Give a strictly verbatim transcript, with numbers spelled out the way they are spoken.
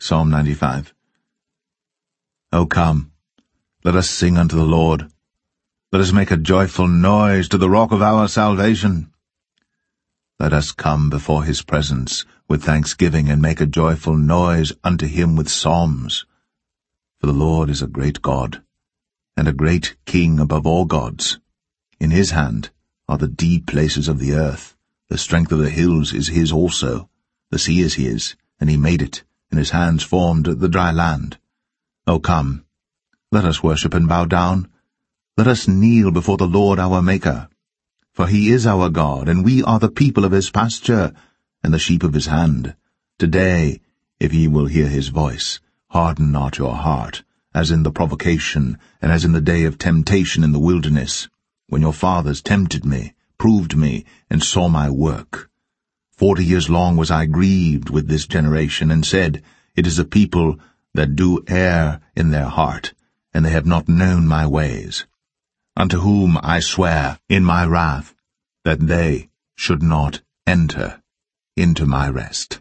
Psalm ninety-five. O come, let us sing unto the Lord. Let us make a joyful noise to the rock of our salvation. Let us come before his presence with thanksgiving, and make a joyful noise unto him with psalms. For the Lord is a great God, and a great King above all gods. In his hand are the deep places of the earth. The strength of the hills is his also. The sea is his, and he made it, and his hands formed the dry land. O come, let us worship and bow down. Let us kneel before the Lord our Maker. For he is our God, and we are the people of his pasture, and the sheep of his hand. Today, if ye will hear his voice, harden not your heart, as in the provocation, and as in the day of temptation in the wilderness, when your fathers tempted me, proved me, and saw my work. Forty years long was I grieved with this generation, and said, It is a people that do err in their heart, and they have not known my ways. Unto whom I swear in my wrath, that they should not enter into my rest.